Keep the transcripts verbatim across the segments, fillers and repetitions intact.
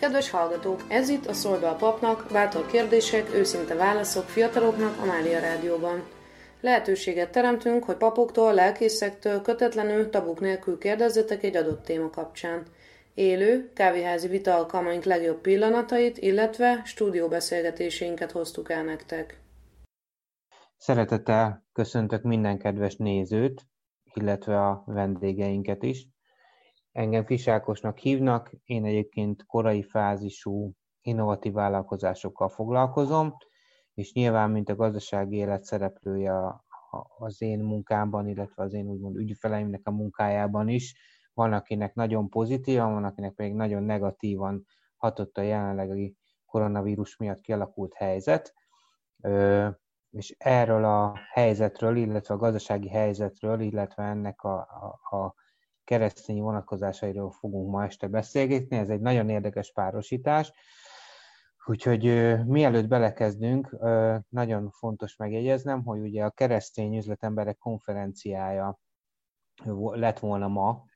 Kedves hallgatók, ez itt a Szólj be a papnak, bátor kérdések, őszinte válaszok fiataloknak a Mária Rádióban. Lehetőséget teremtünk, hogy papoktól, lelkészektől kötetlenül, tabuk nélkül kérdezzetek egy adott téma kapcsán. Élő, kávéházi vita alkalmaink legjobb pillanatait, illetve stúdióbeszélgetéseinket hoztuk el nektek. Szeretettel köszöntök minden kedves nézőt, illetve a vendégeinket is. Engem Fisch Ákosnak hívnak, én egyébként korai fázisú innovatív vállalkozásokkal foglalkozom, és nyilván, mint a gazdasági élet szereplője az én munkámban, illetve az én úgymond ügyfeleimnek a munkájában is, van, akinek nagyon pozitívan, van, akinek pedig nagyon negatívan hatott a jelenlegi koronavírus miatt kialakult helyzet. És erről a helyzetről, illetve a gazdasági helyzetről, illetve ennek a, a, a keresztényi vonatkozásairól fogunk ma este beszélgetni. Ez egy nagyon érdekes párosítás. Úgyhogy mielőtt belekezdünk, nagyon fontos megjegyeznem, hogy ugye a keresztény üzletemberek konferenciája lett volna ma,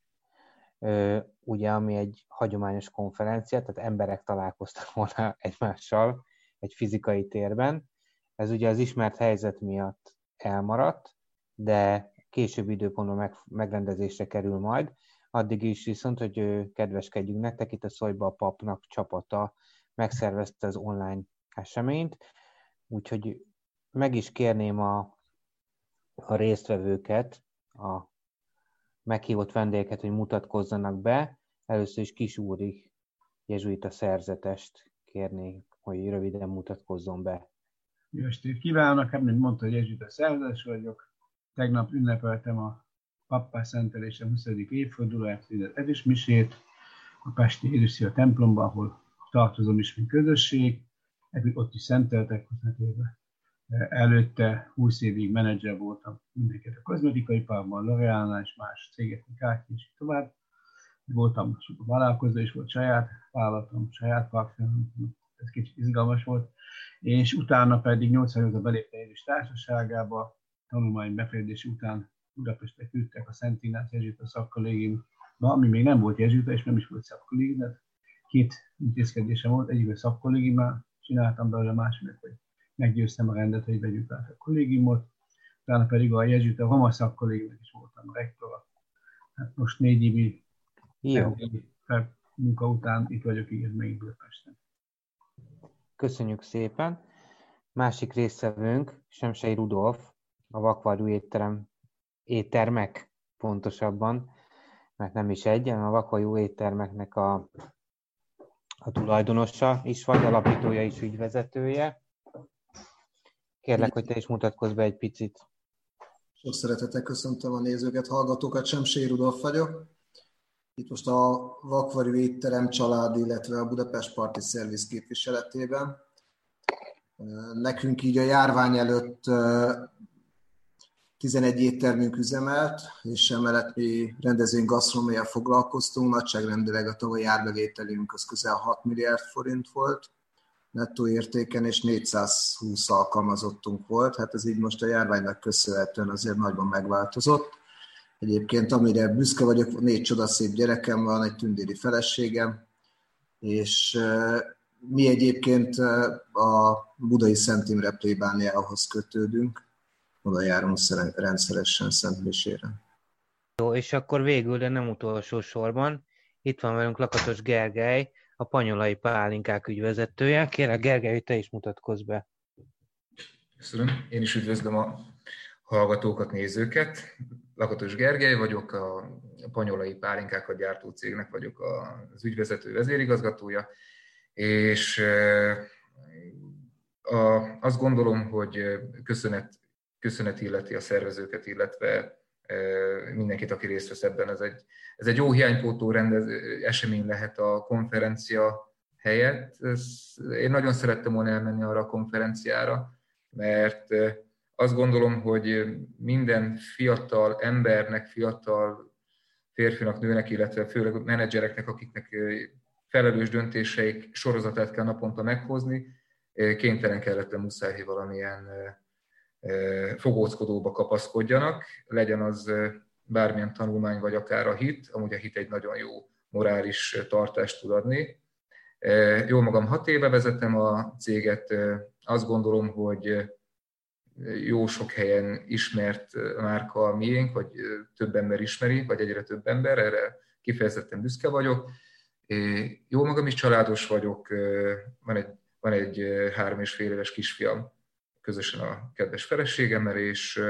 ugye, ami egy hagyományos konferencia, tehát emberek találkoztak volna egymással egy fizikai térben. Ez ugye az ismert helyzet miatt elmaradt, de később időpontban meg, megrendezésre kerül majd. Addig is viszont, hogy kedveskedjünk nektek, itt a Szólj be a papnak csapata megszervezte az online eseményt, úgyhogy meg is kérném a, a résztvevőket, a meghívott vendégeket, hogy mutatkozzanak be. Először is Kis Ulrich jezsuita szerzetest kérnék, hogy röviden mutatkozzon be. Jó estét kívánok! Hát, mint mondta, hogy jezsuita szerzetes vagyok. Tegnap ünnepeltem a pappá szentelése huszadik évfordulóját, az ezüstmisét a pesti Édesszia templomban, ahol tartozom is, mint közösség. Ott is szenteltek huszadik évben. Előtte húsz évig menedzser voltam mindenket a kozmetikaiparban, L'Oréalnál és más cégeknek át, és tovább. Voltam vállalkozó, és volt saját vállalatom, saját parfüm, ez kicsit izgalmas volt. És utána pedig nyolcvannyolcban beléptem én is társaságába, tanulmány befejezési után Budapestre küldtek a Szent Ignác jezsuita szakkollégiumba, ami még nem volt jezsuita, és nem is volt szakkollégium, de két intézkedésem volt, egyikben szakkollégiummal csináltam belőle, második, hogy meggyőztem a rendet, hogy vegyük át a kollégiumot, utána pedig a jezsuita Roma szakkollégiumnak is voltam a rektora. Hát most négy évi munka után itt vagyok így még Budapesten. Köszönjük szépen! Másik résztvevőnk, Semsei Rudolf, a Vakvarjú étterem, éttermek pontosabban, mert nem is egy, hanem a Vakvarjú éttermeknek a, a tulajdonosa is vagy, alapítója is, ügyvezetője. Kérlek, hogy te is mutatkozz be egy picit. Sok szeretettel köszöntöm a nézőket, hallgatókat, Semsei Rudolf vagyok. Itt most a Vakvarjú étterem család, illetve a Budapest Parti Szerviz képviseletében. Nekünk így a járvány előtt tizenegy éttermünk üzemelt, és emellett mi rendezvény gasztronómiával foglalkoztunk. Nagyságrendileg a tavalyi árbevételünk az közel hat milliárd forint volt nettó értéken, és négyszázhúsz alkalmazottunk volt. Hát ez így most a járványnak köszönhetően azért nagyban megváltozott. Egyébként amire büszke vagyok, négy csodaszép gyerekem van, egy tündéri feleségem, és mi egyébként a Budai Szent Imre plébániához kötődünk, oda járunk rendszeresen szentmisére. Jó, és akkor végül, de nem utolsó sorban, itt van velünk Lakatos Gergely, a Panyolai Pálinkák ügyvezetője. Kérlek, Gergely, hogy te is mutatkozz be. Köszönöm. Én is üdvözlöm a hallgatókat, nézőket. Lakatos Gergely vagyok, a Panyolai Pálinkákat gyártó cégnek vagyok az ügyvezető vezérigazgatója, és a, azt gondolom, hogy köszönet, köszönet illeti a szervezőket, illetve mindenkit, aki részt vesz ebben. Ez egy, ez egy jó hiánypótló rendez, esemény lehet a konferencia helyett. Ez, én nagyon szerettem volna elmenni arra a konferenciára, mert azt gondolom, hogy minden fiatal embernek, fiatal férfinak, nőnek, illetve főleg menedzsereknek, akiknek felelős döntéseik sorozatát kell naponta meghozni, kénytelen kellett, muszáj valamilyen fogóckodóba kapaszkodjanak, legyen az bármilyen tanulmány, vagy akár a hit. Amúgy a hit egy nagyon jó morális tartást tud adni. Jól magam hat éve vezetem a céget, azt gondolom, hogy jó sok helyen ismert márka a miénk, vagy több ember ismeri, vagy egyre több ember, erre kifejezetten büszke vagyok. Jó magam is családos vagyok, van egy, van egy három és fél éves kisfiam, közösen a kedves feleségemmel, és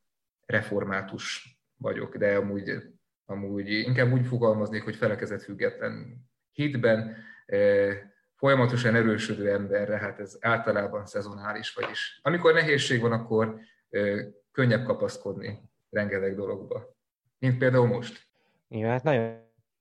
református vagyok, de amúgy, amúgy inkább úgy fogalmaznék, hogy felekezett független hitben, folyamatosan erősödő emberre, hát ez általában szezonális, vagyis amikor nehézség van, akkor könnyebb kapaszkodni rengeteg dologba, mint például most. Igen, hát nagyon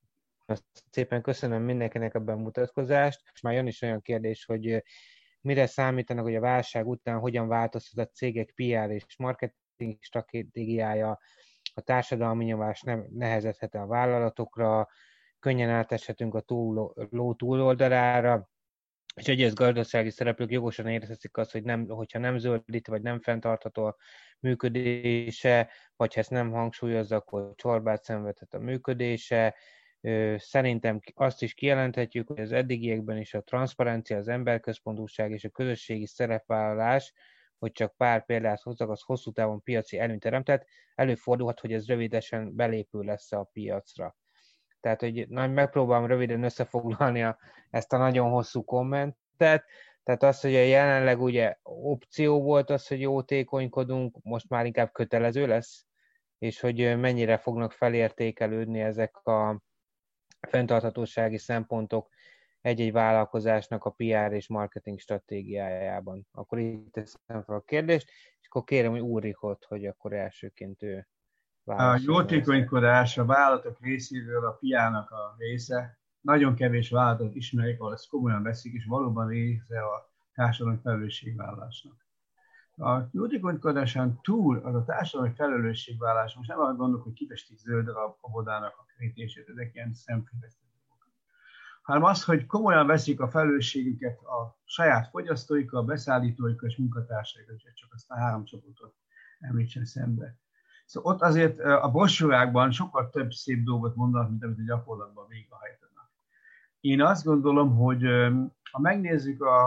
szépen köszönöm mindenkinek a bemutatkozást, és már jön is olyan kérdés, hogy mire számítanak, hogy a válság után hogyan változtat a cégek pé er és marketing stratégiája, a társadalmi nyomás nem nehezedhet a vállalatokra, könnyen áteshetünk a túl, ló túloldalára, és egyes gazdasági szereplők jogosan érezhetik azt, hogy nem, hogyha nem zöldít, vagy nem fenntartható a működése, vagy ha ezt nem hangsúlyozza, akkor csorbát szenvedhet a működése. Szerintem azt is kijelenthetjük, hogy az eddigiekben is a transzparencia, az emberközpontúság és a közösségi szerepvállalás, hogy csak pár példát hozzak, az hosszú távon piaci előnyt teremtett, előfordulhat, hogy ez rövidesen belépő lesz a piacra. Tehát, hogy megpróbálom röviden összefoglalni a, ezt a nagyon hosszú kommentet. Tehát az, hogy a jelenleg ugye opció volt az, hogy jótékonykodunk, most már inkább kötelező lesz, és hogy mennyire fognak felértékelődni ezek a fenntarthatósági szempontok egy-egy vállalkozásnak a pé er és marketing stratégiájában. Akkor itt teszem fel a kérdést, és akkor kérem, hogy Ulrichot, hogy akkor elsőként ő válaszol. A jótékonykodás a vállalatok részéről a pé er-nak a része. Nagyon kevés vállalatot ismerik, ahol ezt komolyan veszik, és valóban része a társadalmi felelősségvállalásnak. A jótékonykodásán túl az a társadalmi felelősségvállalás, most nem arra gondolok, hogy kifestik zöldre a bodának a kerítését, ezek ilyen szemfényvesztő dolgok, hanem az, hogy komolyan veszik a felelősségüket a saját fogyasztóikkal, beszállítóikkal és munkatársaikkal, és csak azt a három csoportot említsen szembe. Szóval ott azért a brosúrákban sokkal több szép dolgot mondanak, mint amit a gyakorlatban végrehajtanak. Én azt gondolom, hogy ha megnézzük a,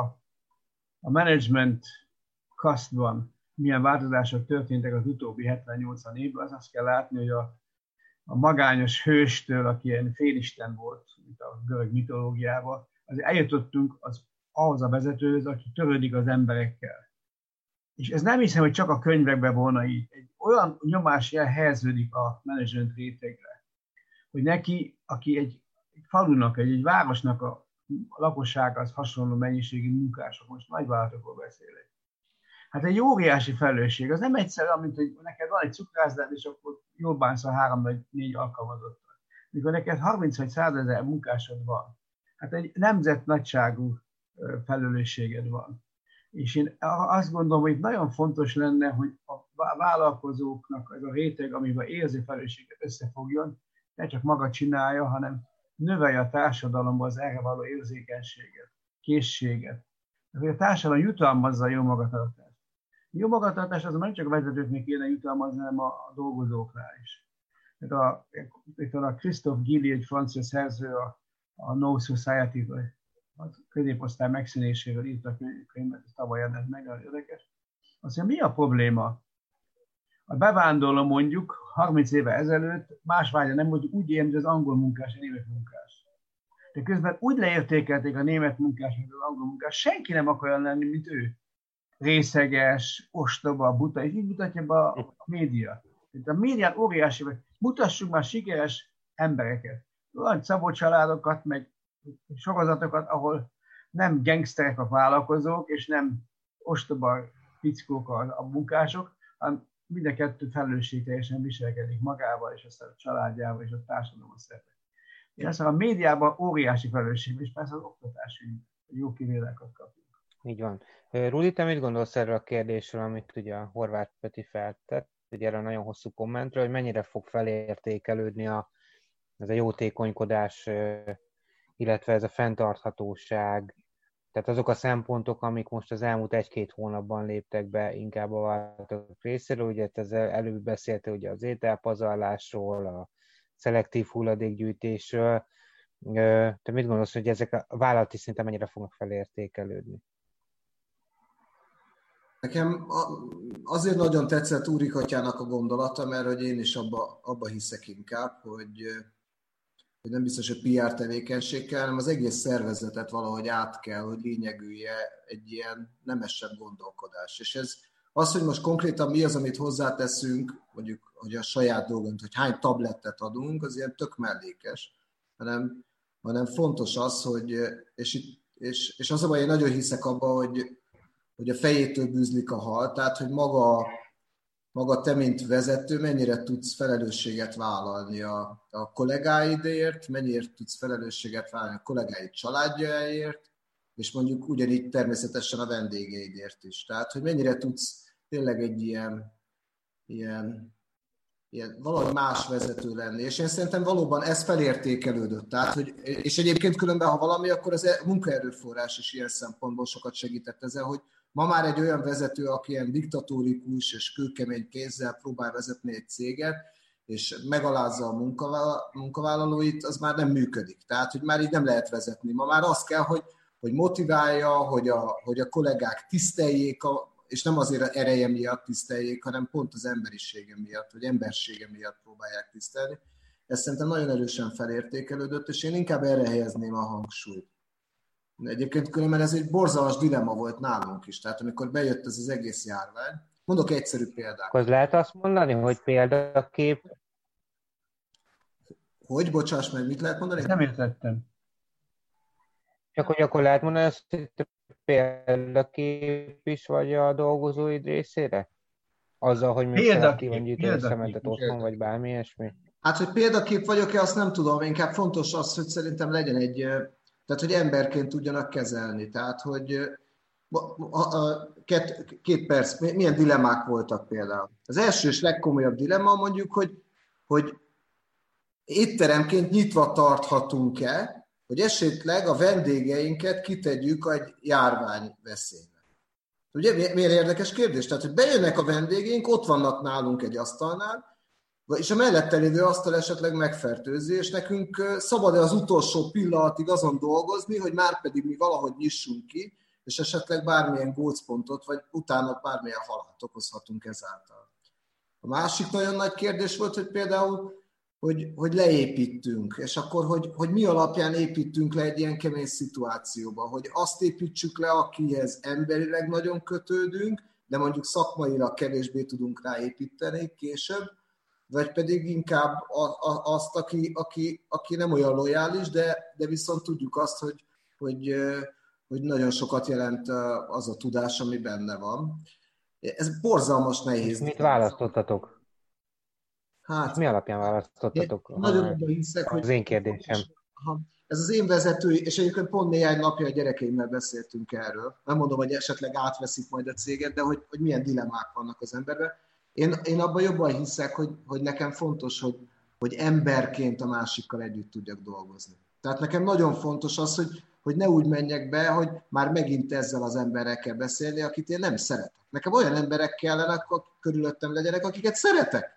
a management kasztban, milyen változások történtek az utóbbi hetven-nyolcvan évben, az azt kell látni, hogy a, a magányos hőstől, aki ilyen félisten volt, mint a görög mitológiában, azért eljutottunk az, ahhoz a vezetőhöz, aki törődik az emberekkel. És ez nem hiszem, hogy csak a könyvekben volna így. Egy olyan nyomás jel helyeződik a menedzsment rétegre, hogy neki, aki egy, egy falunak, egy, egy városnak a, a lakossághoz hasonló mennyiségű munkások, most nagyvállalatokról beszélek. Hát egy óriási felelősség. Az nem egyszerűen, mint hogy neked van egy cukrászdád, és akkor jól bánsz a három vagy négy alkalmazottal. Mikor neked harminc vagy százezer munkásod van, hát egy nemzet nagyságú felelősséged van. És én azt gondolom, hogy nagyon fontos lenne, hogy a vállalkozóknak ez a réteg, amiben érzi felelősséget, összefogjon, ne csak maga csinálja, hanem növelje a társadalomban az erre való érzékenységet, készséget. Tehát, a társadalom jutalmazza a jó magatartást. A jó magatartás azon nem csak a vezetőknek kéne jutalmazni, hanem a, a dolgozóknál is. Tehát a, itt van a Christophe Guilly, egy francia szerző, a, a No Society, a középosztály megszűnéséről írt a könyvet, ez tavaly jelent meg, az érdekes. Azt mondja, mi a probléma? A bevándorló mondjuk harminc éve ezelőtt más vágya nem volt, úgy él, mint az angol munkás, a német munkás. De közben úgy leértékelték a német munkás, mint az angol munkás, senki nem akar olyan lenni, mint ő. Részeges, ostoba, buta, és így mutatja be a média. A médián óriási, hogy mutassuk már sikeres embereket. Olyan szabó családokat, meg sorozatokat, ahol nem gangsterek a vállalkozók, és nem ostoba fickók a, a munkások, hanem mind a kettő felelősségteljesen viselkedik magával, és aztán a családjával, és a társadalomban szerepel. Én azt mondom, a médiában óriási felelősség, és persze az oktatási jó kivételeket kapjuk. Így van. Rudi, te mit gondolsz erről a kérdésről, amit ugye a Horváth Peti feltett, ugye erre a nagyon hosszú kommentről, hogy mennyire fog felértékelődni a, ez a jótékonykodás, illetve ez a fenntarthatóság, tehát azok a szempontok, amik most az elmúlt egy-két hónapban léptek be inkább a vállalatok részéről, ugye ezzel előbb beszélte ugye az ételpazarlásról, a szelektív hulladékgyűjtésről, Te mit gondolsz, hogy ezek a vállalati szinten mennyire fognak felértékelődni? Nekem azért nagyon tetszett Úrik atyának a gondolata, mert hogy én is abba, abba hiszek inkább, hogy, hogy nem biztos, hogy pé er tevékenység kell, hanem az egész szervezetet valahogy át kell, hogy lényegülje egy ilyen nemesebb gondolkodás. És ez az, hogy most konkrétan mi az, amit hozzáteszünk, mondjuk, hogy a saját dolgunk, hogy hány tablettet adunk, az ilyen tök mellékes, hanem, hanem fontos az, hogy, és, és, és az a baj, én nagyon hiszek abba, hogy hogy a fejétől bűzlik a hal, tehát hogy maga, maga te, mint vezető, mennyire tudsz felelősséget vállalni a, a kollégáidért, mennyire tudsz felelősséget vállalni a kollégáid családjáért, és mondjuk ugyanígy természetesen a vendégeidért is. Tehát, hogy mennyire tudsz tényleg egy ilyen, ilyen, ilyen valahogy más vezető lenni. És én szerintem valóban ez felértékelődött. Tehát, hogy, és egyébként különben, ha valami, akkor az munkaerőforrás is ilyen szempontból sokat segített ezzel, hogy ma már egy olyan vezető, aki ilyen diktatórikus és kőkemény kézzel próbál vezetni egy céget, és megalázza a munkavállalóit, az már nem működik. Tehát, hogy már így nem lehet vezetni. Ma már az kell, hogy, hogy motiválja, hogy a, hogy a kollégák tiszteljék, a, és nem azért ereje miatt tiszteljék, hanem pont az emberisége miatt, vagy embersége miatt próbálják tisztelni. Ez szerintem nagyon erősen felértékelődött, és én inkább erre helyezném a hangsúlyt. Egyébként különben ez egy borzalmas dilemma volt nálunk is, tehát amikor bejött ez az egész járvány. Mondok egyszerű példát. Akkor lehet azt mondani, hogy példakép... Hogy? Bocsáss meg, mit lehet mondani? Nem értettem. Csak hogy akkor lehet mondani, hogy példakép is vagy a dolgozóid részére? Azzal, hogy még szelektív gyűjtő a szemetet otthon, vagy bármi ilyesmi? Hát, hogy példakép vagyok-e, azt nem tudom. Inkább fontos az, hogy szerintem legyen egy... Tehát, hogy emberként tudjanak kezelni. Tehát, hogy a, a, két, két perc, milyen dilemmák voltak például. Az első és legkomolyabb dilemma mondjuk, hogy, hogy étteremként nyitva tarthatunk-e, hogy esetleg a vendégeinket kitegyük egy járványveszélybe. Ugye miért érdekes kérdés? Tehát, hogy bejönnek a vendégeink, ott vannak nálunk egy asztalnál, és a mellette lévő asztal esetleg megfertőzi, és nekünk szabad-e az utolsó pillanatig azon dolgozni, hogy már pedig mi valahogy nyissunk ki, és esetleg bármilyen gócpontot, vagy utána bármilyen halált okozhatunk ezáltal. A másik nagyon nagy kérdés volt, hogy például, hogy, hogy leépítünk, és akkor, hogy, hogy mi alapján építünk le egy ilyen kemény szituációba, hogy azt építsük le, akihez emberileg nagyon kötődünk, de mondjuk szakmailag kevésbé tudunk ráépíteni később, vagy pedig inkább azt, aki, aki, aki nem olyan lojális, de, de viszont tudjuk azt, hogy, hogy, hogy nagyon sokat jelent az a tudás, ami benne van. Ez borzalmas nehéz. Mit választottatok? Hát, mi alapján választottatok? Nagyon abban hiszek, hogy... Az én kérdésem. Ez az én vezetői, és egyébként pont néhány napja a gyerekeimmel beszéltünk erről. Nem mondom, hogy esetleg átveszik majd a céget, de hogy, hogy milyen dilemmák vannak az emberben. Én, én abban jobban hiszek, hogy, hogy nekem fontos, hogy, hogy emberként a másikkal együtt tudjak dolgozni. Tehát nekem nagyon fontos az, hogy, hogy ne úgy menjek be, hogy már megint ezzel az emberrel kell beszélni, akit én nem szeretek. Nekem olyan emberek kellene, akik körülöttem legyenek, akiket szeretek.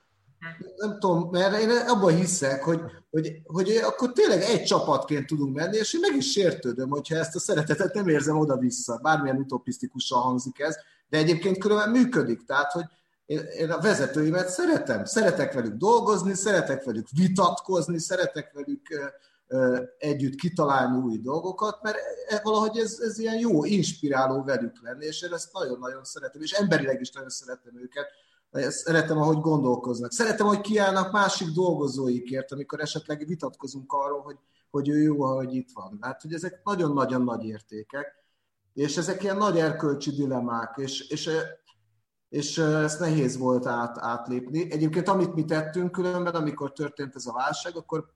Nem tudom, mert én abban hiszek, hogy, hogy, hogy akkor tényleg egy csapatként tudunk menni, és én meg is sértődöm, hogyha ezt a szeretetet nem érzem oda-vissza. Bármilyen utopisztikusan hangzik ez, de egyébként különben működik. Tehát, hogy én, én a vezetőimet szeretem. Szeretek velük dolgozni, szeretek velük vitatkozni, szeretek velük uh, együtt kitalálni új dolgokat, mert valahogy ez, ez ilyen jó, inspiráló velük lenni, és én ezt nagyon-nagyon szeretem, és emberileg is nagyon szeretem őket. Szeretem, ahogy gondolkoznak. Szeretem, hogy kiállnak másik dolgozóikért, amikor esetleg vitatkozunk arról, hogy, hogy ő jó, ahogy itt van. Hát, hogy ezek nagyon-nagyon nagy értékek, és ezek ilyen nagy erkölcsi dilemmák, és, és, és ezt nehéz volt át, átlépni. Egyébként, amit mi tettünk különben, amikor történt ez a válság, akkor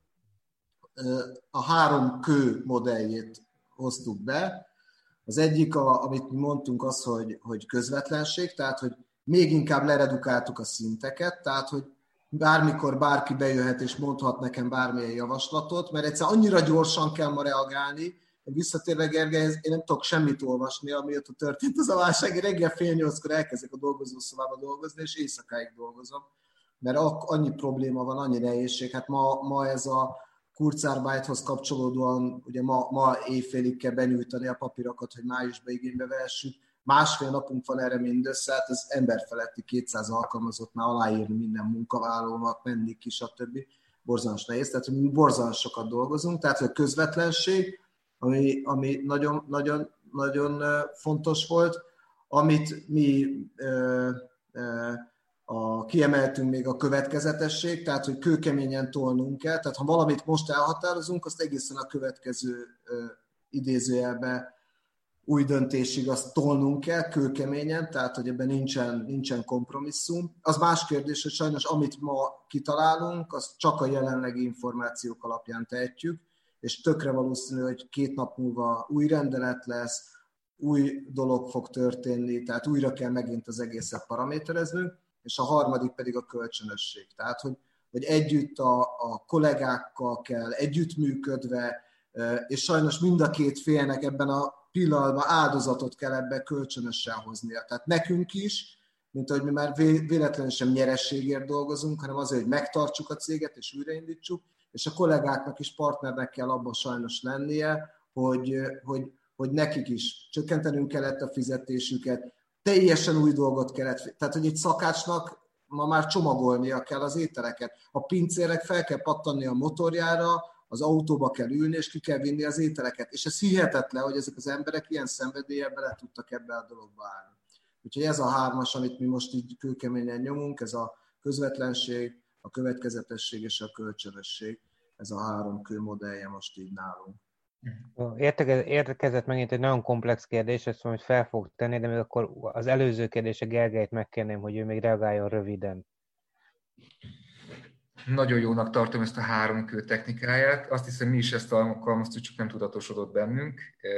a három kő modelljét hoztuk be. Az egyik, a, amit mi mondtunk, az, hogy, hogy közvetlenség, tehát, hogy még inkább leredukáltuk a szinteket, tehát, hogy bármikor bárki bejöhet és mondhat nekem bármilyen javaslatot, mert egyszer annyira gyorsan kell ma reagálni, hogy visszatérve Gergelyhez, én nem tudok semmit olvasni, amiatt történt az a válság, reggel fél nyolckor elkezdek a dolgozószobába dolgozni, és éjszakáig dolgozom, mert annyi probléma van, annyi nehézség. Hát ma, ma ez a, Kurzarbeithoz kapcsolódóan ugye ma, ma éjfélig kell benyújtani a papírokat, hogy májusban igénybe vehessük. Másfél napunk van erre mindössze, hát az emberfeletti kétszáz alkalmazottnál aláírni minden munkavállalónak, menni ki, stb. Borzalmas nehéz, tehát mi borzalmas sokat dolgozunk, tehát a közvetlenség, ami, ami nagyon, nagyon, nagyon fontos volt, amit mi ö, ö, a, kiemeltünk még a következetesség, tehát hogy kőkeményen tolnunk kell, tehát ha valamit most elhatározunk, azt egészen a következő ö, idézőjelbe új döntésig azt tolnunk kell kőkeményen, tehát hogy ebben nincsen, nincsen kompromisszum. Az más kérdés, hogy sajnos amit ma kitalálunk, azt csak a jelenlegi információk alapján tehetjük, és tökre valószínű, hogy két nap múlva új rendelet lesz, új dolog fog történni, tehát újra kell megint az egészet paramétereznünk, és a harmadik pedig a kölcsönösség. Tehát, hogy, hogy együtt a, a kollégákkal kell, együttműködve, és sajnos mind a két félnek ebben a pillanatban áldozatot kell ebbe kölcsönösen hoznia. Tehát nekünk is, mint ahogy mi már véletlenül sem nyerességért dolgozunk, hanem azért, hogy megtartsuk a céget és újraindítsuk, és a kollégáknak is partnernek kell abban sajnos lennie, hogy, hogy, hogy nekik is csökkentenünk kellett a fizetésüket, teljesen új dolgot kellett, tehát hogy egy szakácsnak ma már csomagolnia kell az ételeket. A pincérnek fel kell pattanni a motorjára, az autóba kell ülni, és ki kell vinni az ételeket. És ez hihetetlen, hogy ezek az emberek ilyen szenvedéllyel bele tudtak ebbe a dologba állni. Úgyhogy ez a hármas, amit mi most így kőkeményen nyomunk, ez a közvetlenség, a következetesség és a kölcsönösség. Ez a három kő modellje most így nálunk. Érkezett megint egy nagyon komplex kérdés, ezt mondom, hogy fel fog tenni, de még akkor az előző kérdése Gergelyt megkérném, hogy ő még reagáljon röviden. Nagyon jónak tartom ezt a három kő technikáját. Azt hiszem, mi is ezt alkalmaztuk, csak nem tudatosodott bennünk.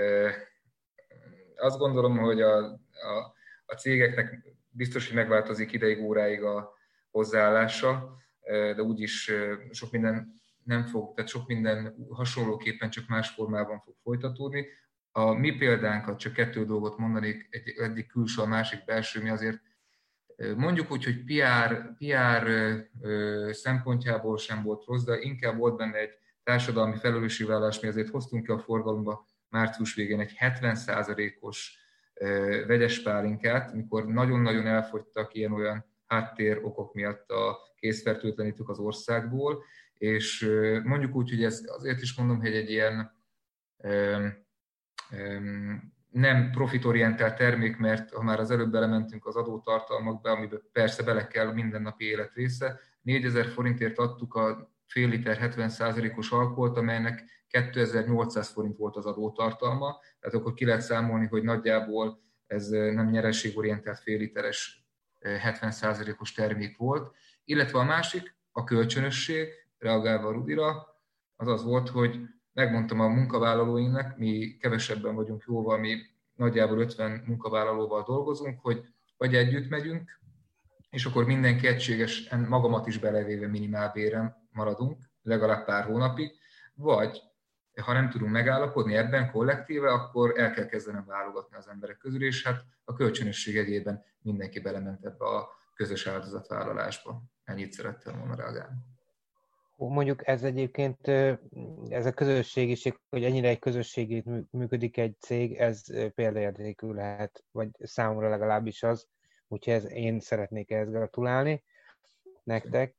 Azt gondolom, hogy a, a, a cégeknek biztos, hogy megváltozik ideig, óráig a hozzáállása, de úgyis sok minden nem fog, tehát sok minden hasonlóképpen, csak más formában fog folytatódni. A mi példánkat, csak kettő dolgot mondanék, egy, egyik külső, a másik belső, mi azért mondjuk úgy, hogy pé er, pé er szempontjából sem volt rossz, de inkább volt benne egy társadalmi felelősségvállalás, mi azért hoztunk ki a forgalomba március végén egy hetven százalékos vegyes pálinkát, mikor nagyon-nagyon elfogytak ilyen-olyan háttér okok miatt a készfertőtlenítők az országból, és mondjuk úgy, hogy ez azért is mondom, hogy egy ilyen um, um, nem profitorientált termék, mert ha már az előbb belementünk az adótartalmakba, amiben persze bele kell mindennapi élet része, négyezer forintért adtuk a fél liter hetven százalékos alkoholt, amelynek kétezer-nyolcszáz forint volt az adótartalma, tehát akkor ki lehet számolni, hogy nagyjából ez nem nyereségorientált fél literes hetven százalékos termék volt, illetve a másik, a kölcsönösség, reagálva Rudira, az az volt, hogy megmondtam a munkavállalóinknak, mi kevesebben vagyunk jóval, mi nagyjából ötven munkavállalóval dolgozunk, hogy vagy együtt megyünk, és akkor mindenki egységesen, magamat is belevéve minimálbéren maradunk, legalább pár hónapig, vagy ha nem tudunk megállapodni ebben kollektíve, akkor el kell kezdenem válogatni az emberek közül, és hát a kölcsönösség egyében mindenki belement ebbe a közös áldozatvállalásba. Ennyit szerettem volna reagálni. Mondjuk ez egyébként, ez a közösségiség, hogy ennyire egy közösségét működik egy cég, ez példaértékű lehet, vagy számomra legalábbis az, úgyhogy ez, én szeretnék ehhez gratulálni nektek.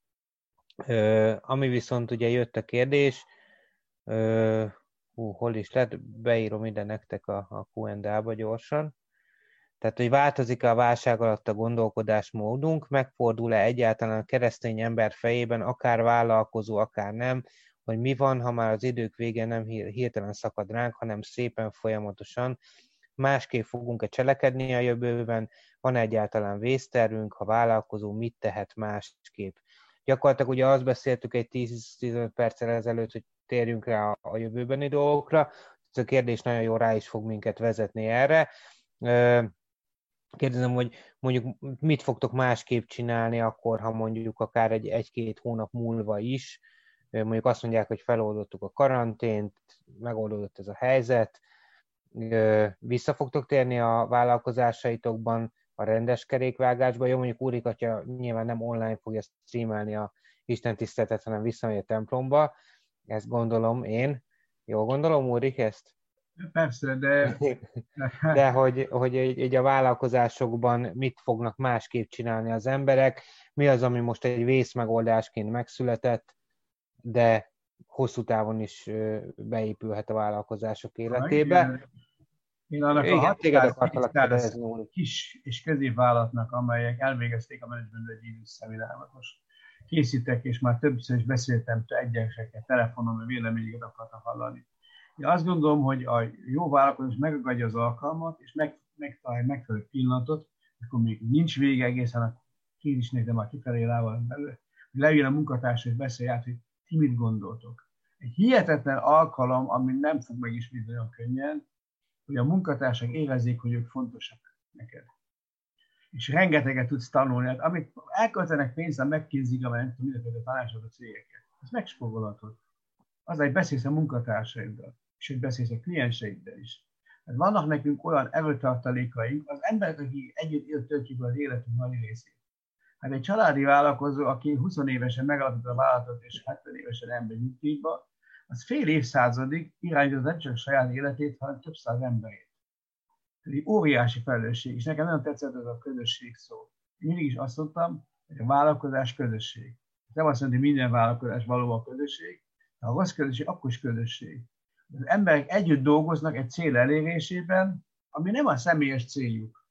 Ami viszont ugye jött a kérdés, hú, hol is lett, beírom ide nektek a, a kú és á-ba gyorsan. Tehát, hogy változik a válság alatt a gondolkodásmódunk, megfordul-e egyáltalán a keresztény ember fejében, akár vállalkozó, akár nem, hogy mi van, ha már az idők végén nem hirtelen szakad ránk, hanem szépen folyamatosan. Másképp fogunk-e cselekedni a jövőben, van egyáltalán vésztervünk, ha vállalkozó, mit tehet másképp. Gyakorlatilag ugye azt beszéltük egy tíz-tizenöt perccel ezelőtt, hogy térjünk rá a, a jövőbeni dolgokra. Ez a kérdés nagyon jól rá is fog minket vezetni erre. Kérdezem, hogy mondjuk mit fogtok másképp csinálni akkor, ha mondjuk akár egy, egy-két hónap múlva is, mondjuk azt mondják, hogy feloldottuk a karantént, megoldódott ez a helyzet, vissza fogtok térni a vállalkozásaitokban a rendes kerékvágásba, jó, mondjuk Úrikatya nyilván nem online fogja streamelni a istentiszteletet, hanem visszamegy a templomba, Ezt gondolom én. Jól gondolom, Úrik, ezt? Persze, de... De hogy, hogy egy a vállalkozásokban mit fognak másképp csinálni az emberek, mi az, ami most egy vészmegoldásként megszületett, de hosszú távon is beépülhet a vállalkozások életébe. Én annak igen, a hatszáz kis és középvállalatnak, amelyek elvégezték a menedzsment egy szemináriumot, most készítek, és már többször is beszéltem egyeseket, telefonon, hogy véleményeket akartak hallani. Én azt gondolom, hogy a jó vállalkozás megadja az alkalmat, és meg, megtalálja megfelelő pillanatot, akkor még nincs vége egészen a krízisnek, de már kifelé lábal belőle, hogy leüljön a munkatársa, és beszélj át, hogy ti mit gondoltok. Egy hihetetlen alkalom, ami nem fog megismételni olyan könnyen, hogy a munkatársak érezzék, hogy ők fontosak neked. És rengeteget tudsz tanulni. Hát, amit elköltenek pénzzel, megkínzik, amely nem tudom, mindenféle tanácsot a cégeket. Ezt megspogolhatod. Az, hogy beszélsz a munkatársaiddal, és hogy beszélsz a klienseiddel is. Hát vannak nekünk olyan erőtartalékaink, az emberek, akik együtt élt, töltjük az életünk nagy részét. Hát egy családi vállalkozó, aki húsz évesen megalapította a vállalatot, és hetven évesen ember nyugdíjba, az fél évszázadig irányította nem csak a saját életét, hanem több száz emberét. Ez egy óriási felelősség, és nekem nagyon tetszett ez a közösség szó. Én mindig is azt mondtam, hogy a vállalkozás közösség. Ez nem azt mondja, hogy minden vállalkozás valóban közösség, de ha rossz közösség, akkor is közösség. Az emberek együtt dolgoznak egy cél elérésében, ami nem a személyes céljuk.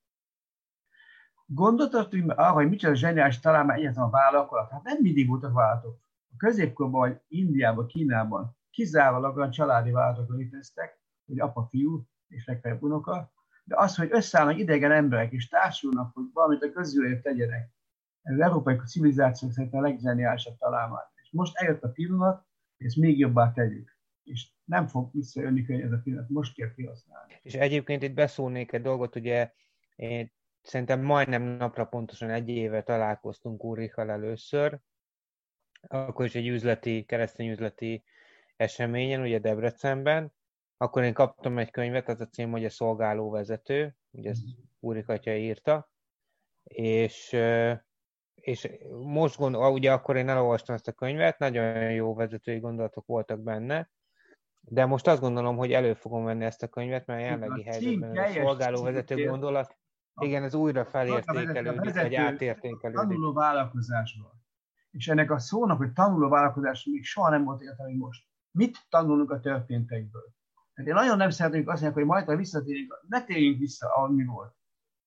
Gondoltatok arra, hogy micsoda zseniális talán már egyetlen a vállalkozat? Hát nem mindig voltak vállalatok. A középkorban, vagy Indiában, Kínában kizárólag olyan családi vállalatok léteztek, hogy apa, fiú és legfeljebb unoka, de az, hogy összeállnak idegen emberek és társulnak, hogy valamit a közülért tegyenek, ez az európai civilizáció szerint a legzseniálisabb találmány. És most eljött a pillanat, hogy ezt még jobbá tegyük. És nem fog visszajönni könnyen ez a pillanat, most kell kihasználni. És egyébként itt beszólnék egy dolgot, ugye én szerintem majdnem napra pontosan egy éve találkoztunk Ulrichal először, akkor is egy üzleti, keresztény üzleti eseményen, ugye Debrecenben. Akkor én kaptam egy könyvet, az a cím, hogy a szolgálóvezető, ugye ezt Ulrich atya írta, és, és most gondol, ugye akkor én elolvastam ezt a könyvet, nagyon jó vezetői gondolatok voltak benne, de most azt gondolom, hogy elő fogom venni ezt a könyvet, mert a jelenlegi helyzetben ez a szolgálóvezető gondolat, igen, ez újra felértékelődik, vagy átértékelődik. Tanuló vállalkozásban. És ennek a szónak, hogy tanuló vállalkozás még soha nem volt értelme most. Mit tanulunk a történtekből? Hát én nagyon nem szeretném azt mondani, hogy majd ha visszatérjünk, ne térjünk vissza, ahogy mi volt.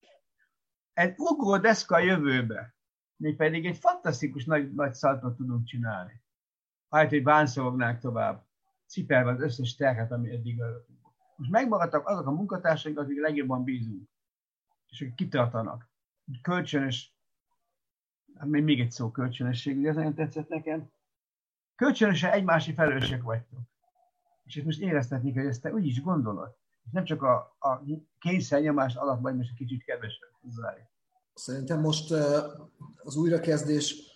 Egy ugró deszka a jövőbe, még pedig egy fantasztikus nagy, nagy szaltot tudunk csinálni. Ahelyett, hogy bánszorognánk tovább, cipelve az összes terhet, ami eddig előttünk volt. Most megmaradtak azok a munkatársaink, akik legjobban bízunk, és akik kitartanak. Kölcsönös, hát még egy szó, kölcsönösség, ez nagyon tetszett nekem. Kölcsönösen egymási felelősek vagytok. És ezt most éreztetnék, hogy ezt te úgy is gondolod. És nem csak a, a kényszernyomás alatt vagy most egy kicsit kevesebb hozzájuk. Szerintem most az újrakezdés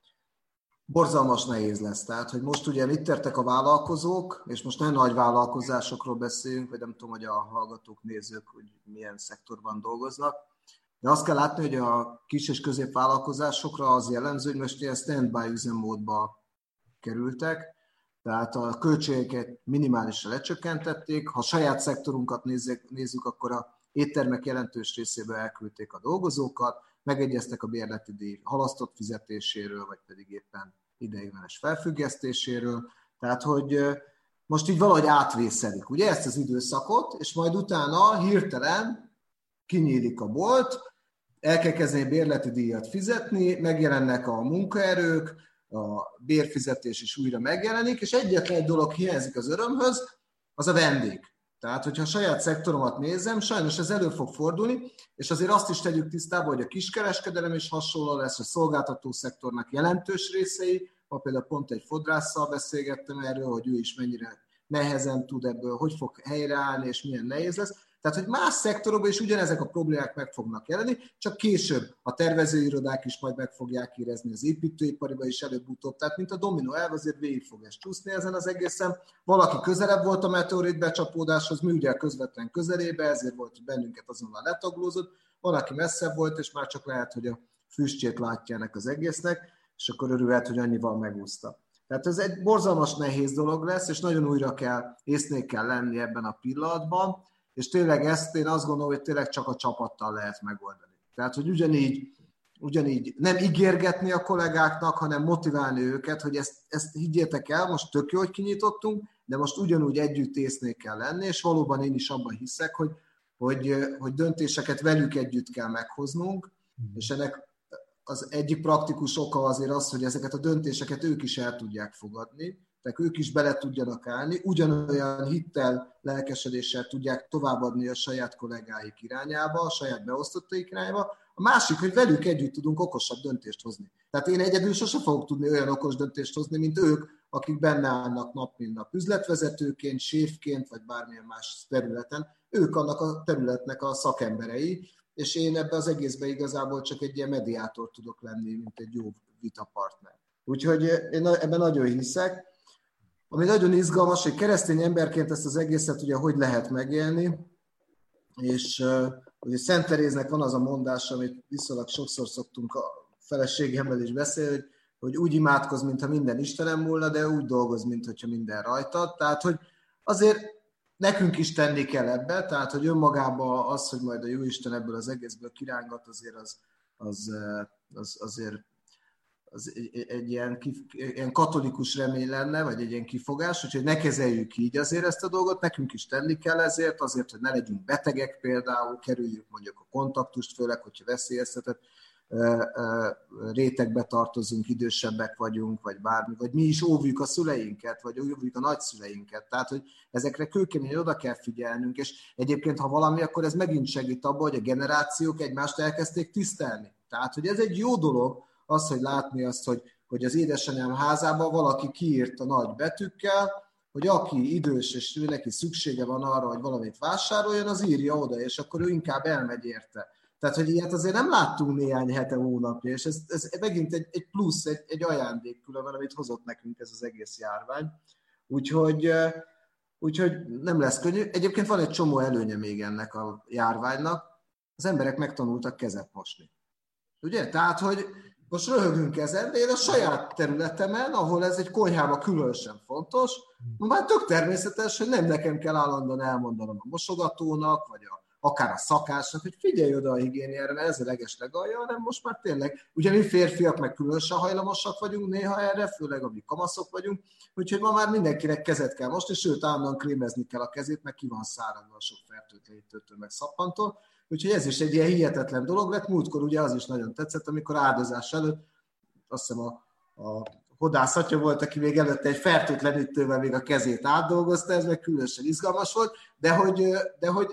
borzalmas nehéz lesz. Tehát, hogy most ugye itt értek a vállalkozók, és most nem nagy vállalkozásokról beszélünk, vagy nem tudom, hogy a hallgatók, nézők, hogy milyen szektorban dolgoznak. De azt kell látni, hogy a kis és középvállalkozásokra az jellemző, hogy most ilyen stand-by üzemmódba kerültek, tehát a költségeket minimálisra lecsökkentették. Ha a saját szektorunkat nézzük, nézzük, akkor a éttermek jelentős részéből elküldték a dolgozókat, megegyeztek a bérleti díj halasztott fizetéséről, vagy pedig éppen ideiglenes felfüggesztéséről. Tehát, hogy most így valahogy átvészelik, ugye ezt az időszakot, és majd utána hirtelen kinyílik a bolt, el kell kezdeni bérleti díjat fizetni, megjelennek a munkaerők, a bérfizetés is újra megjelenik, és egyetlen egy dolog hiányzik az örömhöz, az a vendég. Tehát, hogyha a saját szektoromat nézem, sajnos ez elő fog fordulni, és azért azt is tegyük tisztába, hogy a kiskereskedelem is hasonló lesz, a szolgáltató szektornak jelentős részei, ha például pont egy fodrásszal beszélgettem erről, hogy ő is mennyire nehezen tud ebből, hogy fog helyreállni, és milyen nehéz lesz. Tehát, hogy más szektorokban is ugyanezek a problémák meg fognak jelenni, csak később a tervezőirodák is majd meg fogják érezni, az építőipariban is előbb-utóbb. Tehát, mint a dominó elv, azért végig fog ez csúszni ezen az egészen. Valaki közelebb volt a meteorit becsapódáshoz, mi ugye közvetlen közelébe, ezért volt, hogy bennünket azonnal letaglózott. Valaki messzebb volt, és már csak lehet, hogy a füstjét látja ennek az egésznek, és akkor örülhet, hogy annyival megúszta. Tehát ez egy borzalmas nehéz dolog lesz, és nagyon újra kell, észnél kell lenni ebben a pillanatban, és tényleg ezt én azt gondolom, hogy tényleg csak a csapattal lehet megoldani. Tehát, hogy ugyanígy, ugyanígy nem ígérgetni a kollégáknak, hanem motiválni őket, hogy ezt, ezt higgyétek el, most tök jó, hogy kinyitottunk, de most ugyanúgy együtt észnél kell lenni, és valóban én is abban hiszek, hogy, hogy, hogy döntéseket velük együtt kell meghoznunk, és ennek az egyik praktikus oka azért az, hogy ezeket a döntéseket ők is el tudják fogadni, tehát ők is bele tudjanak állni, ugyanolyan hittel, lelkesedéssel tudják továbbadni a saját kollégáik irányába, a saját beosztottaik irányába. A másik, hogy velük együtt tudunk okosabb döntést hozni. Tehát én egyedül sose fogok tudni olyan okos döntést hozni, mint ők, akik benne állnak nap mint nap üzletvezetőként, séfként, vagy bármilyen más területen. Ők annak a területnek a szakemberei, és én ebben az egészben igazából csak egy ilyen mediátor tudok lenni, mint egy jó vitapartner. Úgyhogy én ebben nagyon hiszek. Ami nagyon izgalmas, hogy keresztény emberként ezt az egészet ugye hogy lehet megélni, és ugye Szent Teréznek van az a mondás, amit viszonylag sokszor szoktunk a feleségemmel is beszélni, hogy, hogy úgy imádkozz, mintha minden Istenem múlna, de úgy dolgozz, mintha minden rajtad. Tehát, hogy azért nekünk is tenni kell ebbe, tehát, hogy önmagában az, hogy majd a Jóisten ebből az egészből kirángat, azért az, az, az azért az egy, egy ilyen, ilyen katolikus remény lenne, vagy egy ilyen kifogás, úgyhogy ne kezeljük így azért ezt a dolgot, nekünk is tenni kell ezért, azért, hogy ne legyünk betegek például, kerüljük mondjuk a kontaktust, főleg, hogyha veszélyeztetett rétegbe tartozunk, idősebbek vagyunk, vagy bármi, vagy mi is óvjuk a szüleinket, vagy óvjuk a nagyszüleinket. Tehát, hogy ezekre kőkeményen oda kell figyelnünk, és egyébként, ha valami, akkor ez megint segít abban, hogy a generációk egymást elkezdték tisztelni. Tehát, hogy ez egy jó dolog, az, hogy látni azt, hogy, hogy az édesanyám házában valaki kiírta nagy betűkkel, hogy aki idős, és ő neki szüksége van arra, hogy valamit vásároljon, az írja oda, és akkor ő inkább elmegy érte. Tehát, hogy ilyet azért nem láttunk néhány hete, hónapja, és ez, ez megint egy, egy plusz, egy, egy ajándék különben, amit hozott nekünk ez az egész járvány. Úgyhogy, úgyhogy nem lesz könnyű. Egyébként van egy csomó előnye még ennek a járványnak. Az emberek megtanultak kezet mosni. Ugye? Tehát, hogy most röhögünk ezen, de én a saját területemen, ahol ez egy konyhában különösen fontos, már tök természetes, hogy nem nekem kell állandóan elmondanom a mosogatónak, vagy a, akár a szakásnak, hogy figyelj oda a higiéniára, mert ez a legeslegalja, hanem most már tényleg, ugye mi férfiak meg különösen hajlamosak vagyunk néha erre, főleg ami kamaszok vagyunk, úgyhogy ma már mindenkinek kezet kell most, és sőt állandóan krémezni kell a kezét, meg ki van száradva a sok fertőtlenítőtől, meg szappantól. Úgyhogy ez is egy ilyen hihetetlen dolog lett. Múltkor ugye az is nagyon tetszett, amikor áldozás előtt, azt hiszem a, a hodászatja volt, aki még előtte egy fertőtlenítővel még a kezét átdolgozta, ez meg különösen izgalmas volt, de hogy, de hogy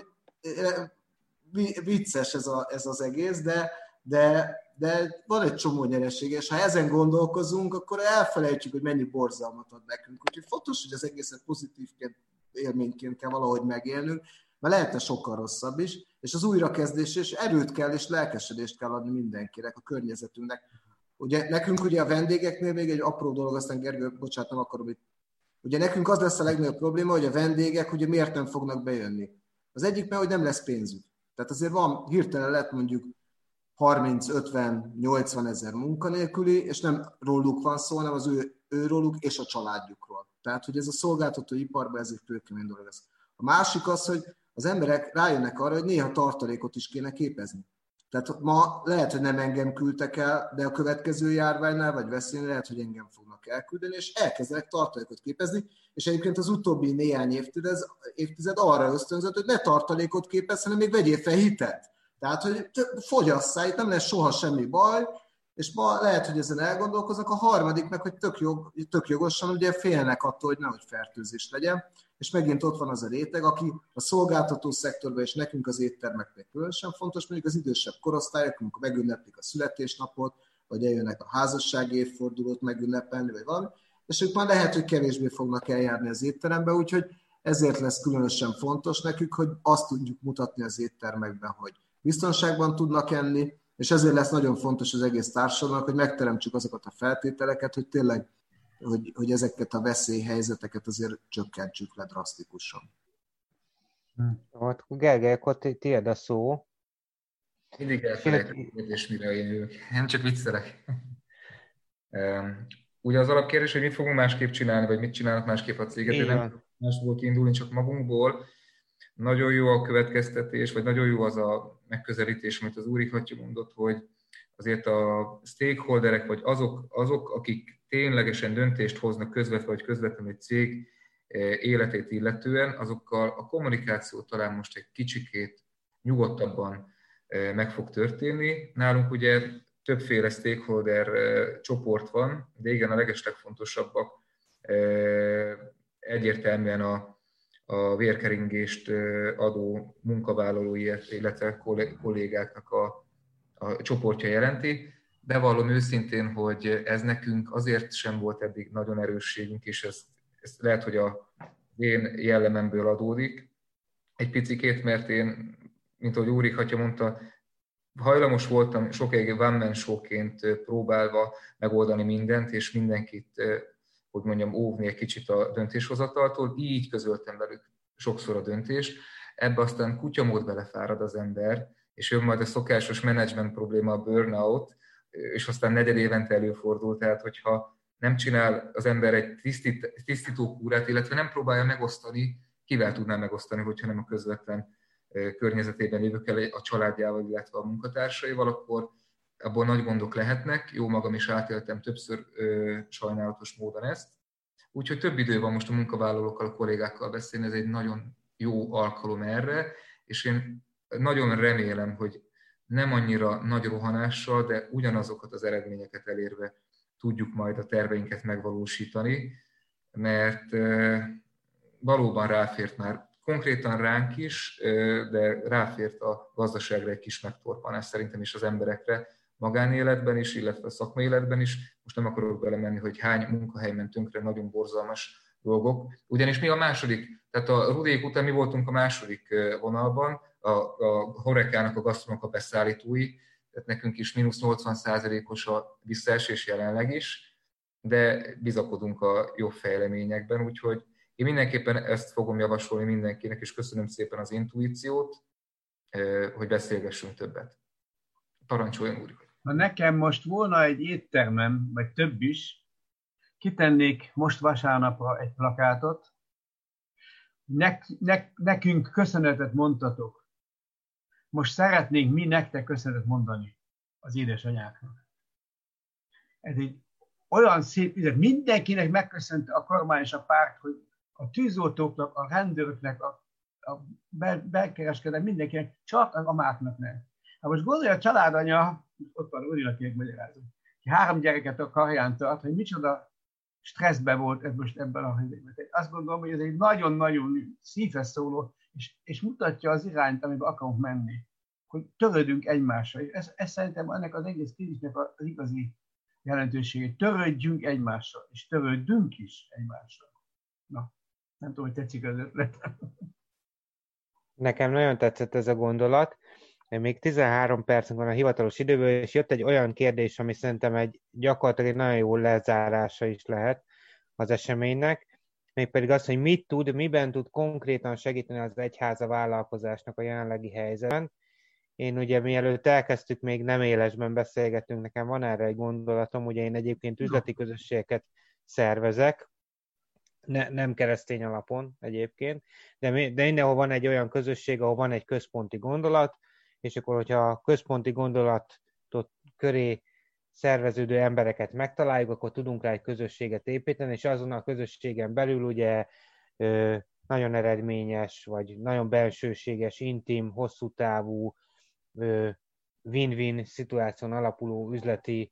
vicces ez, a, ez az egész, de, de, de van egy csomó nyereség, és ha ezen gondolkozunk, akkor elfelejtjük, hogy mennyi borzalmat ad nekünk. Úgyhogy fontos, hogy az egészet pozitívként, élményként kell valahogy megélnünk, mert lehetne sokkal rosszabb is, és az újrakezdés, és erőt kell, és lelkesedést kell adni mindenkinek, a környezetünknek. Ugye nekünk ugye a vendégeknél még egy apró dolog, aztán Gergő, bocsánat, nem akarom itt. Ugye nekünk az lesz a legnagyobb probléma, hogy a vendégek ugye miért nem fognak bejönni. Az egyik, mert hogy nem lesz pénzük. Tehát azért van, hirtelen lett mondjuk harminc, ötven, nyolcvan ezer munkanélküli, és nem róluk van szó, hanem az ő, őróluk és a családjukról. Tehát, hogy ez a szolgáltató iparban ez egy kőkemény dolog lesz. A másik az, hogy az emberek rájönnek arra, hogy néha tartalékot is kéne képezni. Tehát ma lehet, hogy nem engem küldtek el, de a következő járványnál vagy veszélynél lehet, hogy engem fognak elküldeni, és elkezdenek tartalékot képezni, és egyébként az utóbbi néhány évtized, évtized arra ösztönzött, hogy ne tartalékot képezz, hanem még vegyél fel hitet. Tehát, hogy fogyasszál, itt nem lesz soha semmi baj, és ma lehet, hogy ezen elgondolkoznak. A harmadik meg, hogy tök, jog, tök jogosan ugye félnek attól, hogy nehogy fertőzés legyen, és megint ott van az a réteg, aki a szolgáltató szektorban, és nekünk az éttermeknek különösen fontos, mondjuk az idősebb korosztályok, amikor megünneplik a születésnapot, vagy eljönnek a házassági évfordulót megünnepelni, vagy valami, és ők már lehet, hogy kevésbé fognak eljárni az étterembe, úgyhogy ezért lesz különösen fontos nekük, hogy azt tudjuk mutatni az éttermekben, hogy biztonságban tudnak enni, és ezért lesz nagyon fontos az egész társadalomnak, hogy megteremtsük azokat a feltételeket, hogy tényleg Hogy, hogy ezeket a veszélyhelyzeteket azért csökkentsük le drasztikusan. Hát, Gergely, akkor tiéd a szó. Mindig elfelejtem, és mire jövök. Nem csak viccelek. ugye az alapkérdés, hogy mit fogunk másképp csinálni, vagy mit csinálnak másképp a céget, de nem másból kiindulni, csak magunkból. Nagyon jó a következtetés, vagy nagyon jó az a megközelítés, amit az Úri Hattyú mondott, hogy azért a stakeholderek, vagy azok, azok, akik ténylegesen döntést hoznak közvetve, vagy közvetlenül egy cég életét illetően, azokkal a kommunikáció talán most egy kicsikét nyugodtabban meg fog történni. Nálunk ugye többféle stakeholder csoport van, de igen, a legeslegfontosabbak egyértelműen a, a vérkeringést adó munkavállalói, illetve kollégáknak a, a csoportja jelenti. Bevallom őszintén, hogy ez nekünk azért sem volt eddig nagyon erősségünk, és ez, ez lehet, hogy az én jellememből adódik egy picikét, mert én, mint ahogy Úri Hatya mondta, hajlamos voltam sokáig one-man show-ként próbálva megoldani mindent, és mindenkit, hogy mondjam, óvni egy kicsit a döntéshozataltól. Így közöltem velük sokszor a döntést. Ebbe aztán kutyamód belefárad az ember, és jön majd a szokásos menedzsment probléma, a burnout, és aztán negyed évente előfordul. Tehát, hogyha nem csinál az ember egy tisztít, tisztítókúrát, illetve nem próbálja megosztani, kivel tudná megosztani, hogyha nem a közvetlen környezetében lévőkkel, a családjával, illetve a munkatársaival, akkor abból nagy gondok lehetnek. Jó magam is átéltem többször ö, sajnálatos módon ezt. Úgyhogy több idő van most a munkavállalókkal, a kollégákkal beszélni, ez egy nagyon jó alkalom erre, és én nagyon remélem, hogy nem annyira nagy rohanással, de ugyanazokat az eredményeket elérve tudjuk majd a terveinket megvalósítani, mert ö, valóban ráfért már konkrétan ránk is, de ráfért a gazdaságra egy kis megtorpanás szerintem is az emberekre, magánéletben is, illetve a szakmai életben is. Most nem akarok belemenni, hogy hány munkahely ment tönkre, nagyon borzalmas dolgok. Ugyanis mi a második, tehát a Rudék után mi voltunk a második vonalban, a, a Horekának, a gasztronónak a beszállítói, tehát nekünk is mínusz nyolcvan százalékos a visszaesés jelenleg is, de bizakodunk a jobb fejleményekben, úgyhogy én mindenképpen ezt fogom javasolni mindenkinek, és köszönöm szépen az intuíciót, hogy beszélgessünk többet. Parancsoljon, úr! Ha nekem most volna egy éttermem, vagy több is, kitennék most vasárnapra egy plakátot, ne, ne, nekünk köszönetet mondtatok. Most szeretnénk mi nektek köszönetet mondani az édesanyáknak. Ez egy olyan szép üzlet. Mindenkinek megköszönte a kormány és a párt, hogy a tűzoltóknak, a rendőröknek, a, a bel- belkereskedőnek, mindenkinek, csak az amáknak nem. Hát most gondolja a családanya, ott van, úrinak kérek magyarázom, hogy három gyereket a karján tart, hogy micsoda stresszben volt ez most ebben a helyzetben. Azt gondolom, hogy ez egy nagyon-nagyon szívhez szóló, és, és mutatja az irányt, amiben akarunk menni, hogy törődünk egymással. Ez, ez szerintem ennek az egész krízisnek az igazi jelentőségét. Törődjünk egymással, és törődünk is egymással. Na, nem tudom, hogy tetszik az ötletem. Nekem nagyon tetszett ez a gondolat. Még tizenhárom percünk van a hivatalos időből, és jött egy olyan kérdés, ami szerintem egy gyakorlatilag egy nagyon jó lezárása is lehet az eseménynek, mégpedig az, hogy mit tud, miben tud konkrétan segíteni az egyháza vállalkozásnak a jelenlegi helyzetben. Én ugye mielőtt elkezdtük, még nem élesben beszélgetünk, nekem van erre egy gondolatom, ugye én egyébként üzleti közösségeket szervezek, ne, nem keresztény alapon egyébként, de, de mindenhol van egy olyan közösség, ahol van egy központi gondolat, és akkor, hogyha a központi gondolatot köré szerveződő embereket megtaláljuk, akkor tudunk rá egy közösséget építeni, és azon a közösségen belül ugye nagyon eredményes, vagy nagyon belsőséges, intim, hosszú távú, win-win szituáción alapuló üzleti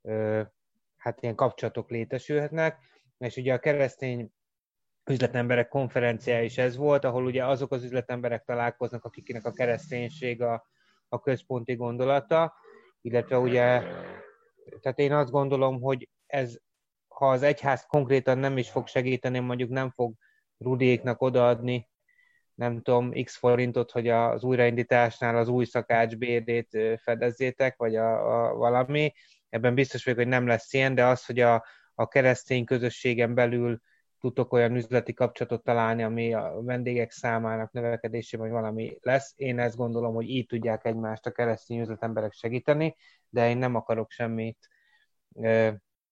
hát ilyen kapcsolatok létesülhetnek, és ugye a keresztény üzletemberek konferenciája is ez volt, ahol ugye azok az üzletemberek találkoznak, akiknek a kereszténység a, a központi gondolata, illetve ugye, tehát én azt gondolom, hogy ez, ha az egyház konkrétan nem is fog segíteni, mondjuk nem fog Rudéknak odaadni, nem tudom, x forintot, hogy az újraindításnál az új szakács bérét fedezzétek, vagy a, a valami, ebben biztos vagyok, hogy nem lesz ilyen, de az, hogy a, a keresztény közösségen belül tudtok olyan üzleti kapcsolatot találni, ami a vendégek számának növekedésében valami lesz. Én ezt gondolom, hogy így tudják egymást a keresztény üzletemberek segíteni, de én nem akarok semmit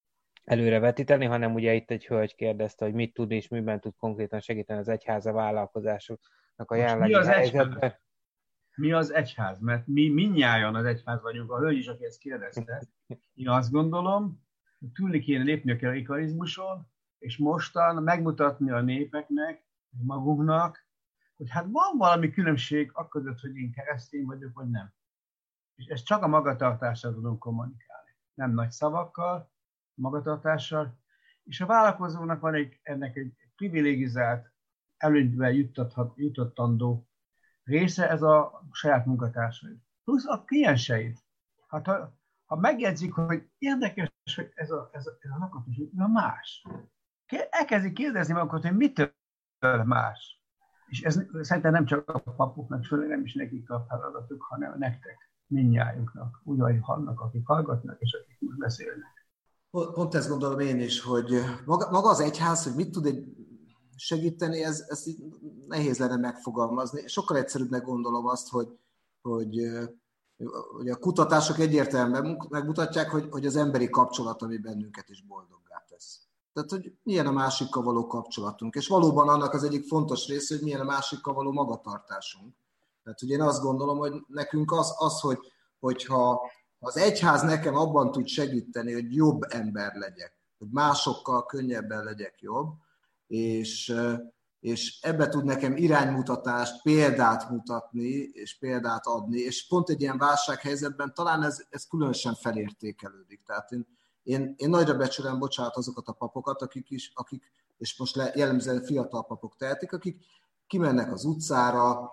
előrevetíteni, hanem ugye itt egy hölgy kérdezte, hogy mit tud és miben tud konkrétan segíteni az egyháza vállalkozásoknak a jelenlegi helyzetben. Mi az egyház? Mert mi mindnyájan az egyház vagyunk, a hölgy is, aki ezt kérdezte. Én azt gondolom, hogy túl kéne lépni a klerikalizmuson, és mostan megmutatni a népeknek, magunknak, hogy hát van valami különbség akközött, hogy én keresztény vagyok, vagy nem. És ezt csak a magatartással tudom kommunikálni. Nem nagy szavakkal, magatartással. És a vállalkozónak van egy, ennek egy privilegizált, előnyben juttatandó része, ez a saját munkatársai. Plusz a klienseit. Hát ha, ha megjegyzik, hogy érdekes, hogy ez a, ez a, ez a lakatos, a más. Elkezdik kérdezni magukat, hogy mitől más. És ez szerintem nem csak a papoknak, főleg nem is nekik a feladatuk, hanem nektek, mindnyájunknak, úgy, ahogy hallnak, akik hallgatnak, és akik most beszélnek. Pont ezt gondolom én is, hogy maga, maga az egyház, hogy mit tud egy segíteni, ez, ez nehéz lenne megfogalmazni. Sokkal egyszerűbbnek gondolom azt, hogy, hogy, hogy a kutatások egyértelműen megmutatják, hogy, hogy az emberi kapcsolat, ami bennünket is boldoggá tesz. Tehát, hogy milyen a másikkal való kapcsolatunk. És valóban annak az egyik fontos része, hogy milyen a másikkal való magatartásunk. Tehát, hogy én azt gondolom, hogy nekünk az, az hogy, hogyha az egyház nekem abban tud segíteni, hogy jobb ember legyek, hogy másokkal könnyebben legyek jobb, és, és ebbe tud nekem iránymutatást, példát mutatni, és példát adni, és pont egy ilyen válsághelyzetben talán ez, ez különösen felértékelődik. Tehát én, én, én nagyra becsülem, bocsánat, azokat a papokat, akik is, akik, és most le, jellemzően fiatal papok tehetik, akik kimennek az utcára,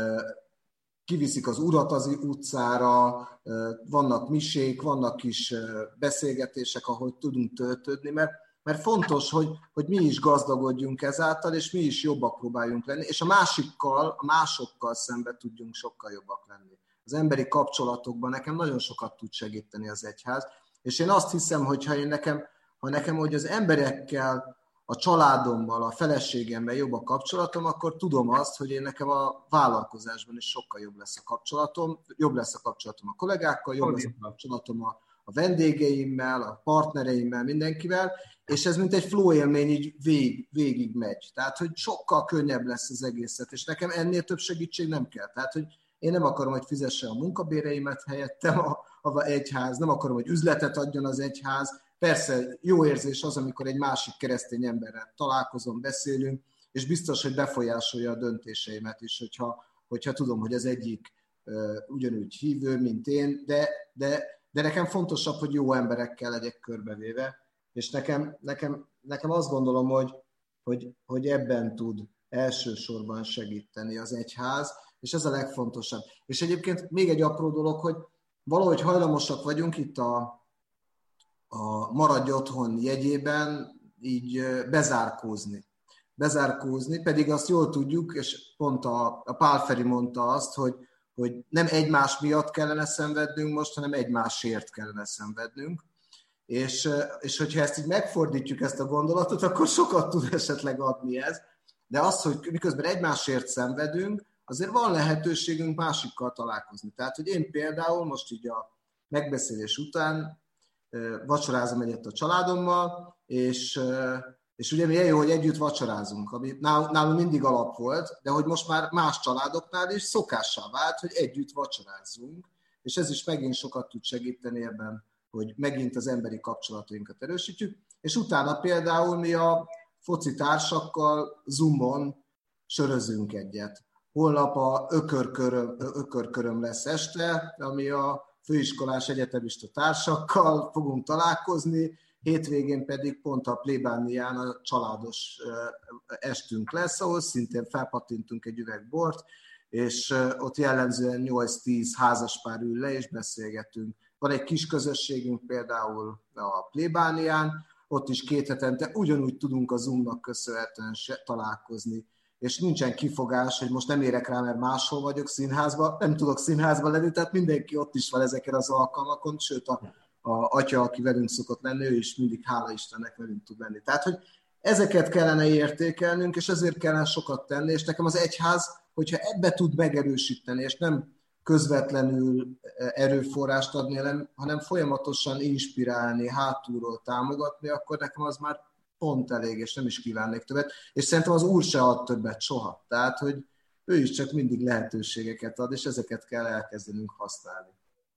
kiviszik az urat az utcára, vannak misék, vannak kis beszélgetések, ahol tudunk töltődni, mert, mert fontos, hogy, hogy mi is gazdagodjunk ezáltal, és mi is jobbak próbáljunk lenni, és a másikkal, a másokkal szemben tudjunk sokkal jobbak lenni. Az emberi kapcsolatokban nekem nagyon sokat tud segíteni az egyház, és én azt hiszem, hogy ha én nekem, ha nekem hogy az emberekkel, a családommal, a feleségemmel jobb a kapcsolatom, akkor tudom azt, hogy én nekem a vállalkozásban is sokkal jobb lesz a kapcsolatom, jobb lesz a kapcsolatom a kollégákkal, jobb lesz a kapcsolatom a, a vendégeimmel, a partnereimmel, mindenkivel, és ez mint egy flow élmény így vég, végig megy. Tehát, hogy sokkal könnyebb lesz az egészet, és nekem ennél több segítség nem kell. Tehát, hogy én nem akarom, hogy fizesse a munkabéreimet helyettem a, a egyház, nem akarom, hogy üzletet adjon az egyház. Persze jó érzés az, amikor egy másik keresztény emberrel találkozom, beszélünk, és biztos, hogy befolyásolja a döntéseimet is, hogyha, hogyha tudom, hogy az egyik uh, ugyanúgy hívő, mint én, de, de, de nekem fontosabb, hogy jó emberekkel legyek körbevéve, és nekem, nekem, nekem azt gondolom, hogy, hogy, hogy ebben tud elsősorban segíteni az egyház, és ez a legfontosabb. És egyébként még egy apró dolog, hogy valahogy hajlamosak vagyunk itt a a maradj otthon jegyében így bezárkózni. Bezárkózni, pedig azt jól tudjuk, és pont a, a Pál Feri mondta azt, hogy, hogy nem egymás miatt kellene szenvednünk most, hanem egymásért kellene szenvednünk. És, és hogyha ezt így megfordítjuk, ezt a gondolatot, akkor sokat tud esetleg adni ez. De az, hogy miközben egymásért szenvedünk, azért van lehetőségünk másikkal találkozni. Tehát, hogy én például most így a megbeszélés után vacsorázom egyet a családommal, és, és ugye milyen jó, hogy együtt vacsorázunk, ami nálunk mindig alap volt, de hogy most már más családoknál is szokássá vált, hogy együtt vacsorázzunk, és ez is megint sokat tud segíteni ebben, hogy megint az emberi kapcsolatainkat erősítjük, és utána például mi a foci társakkal Zoomon sörözünk egyet. Holnap a ökörköröm, ökörköröm lesz este, ami a főiskolás egyetemista társakkal fogunk találkozni, hétvégén pedig pont a plébánián a családos estünk lesz, ahol szintén felpattintunk egy üveg bort, és ott jellemzően nyolc-tíz házaspár ül le, és beszélgetünk. Van egy kis közösségünk például a plébánián, ott is két hetente ugyanúgy tudunk a Zoomnak köszönhetően találkozni, és nincsen kifogás, hogy most nem érek rá, mert máshol vagyok színházban, nem tudok színházban lenni, tehát mindenki ott is van ezeken az alkalmakon, sőt a, a atya, aki velünk szokott lenni, ő is mindig, hála Istennek, velünk tud lenni. Tehát, hogy ezeket kellene értékelnünk, és ezért kellene sokat tenni, és nekem az egyház, hogyha ebbe tud megerősíteni, és nem közvetlenül erőforrást adni, hanem folyamatosan inspirálni, hátulról támogatni, akkor nekem az már pont elég, és nem is kívánnék többet. És szerintem az Úr se ad többet soha. Tehát, hogy ő is csak mindig lehetőségeket ad, és ezeket kell elkezdenünk használni.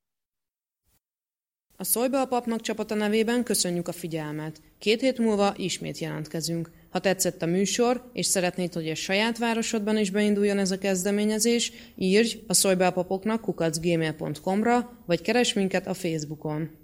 A Szólj be a papnak csapata nevében köszönjük a figyelmet. Két hét múlva ismét jelentkezünk. Ha tetszett a műsor, és szeretnéd, hogy a saját városodban is beinduljon ez a kezdeményezés, írj a szólj be a papoknak kukac gmail pont com-ra, vagy keresd minket a Facebookon.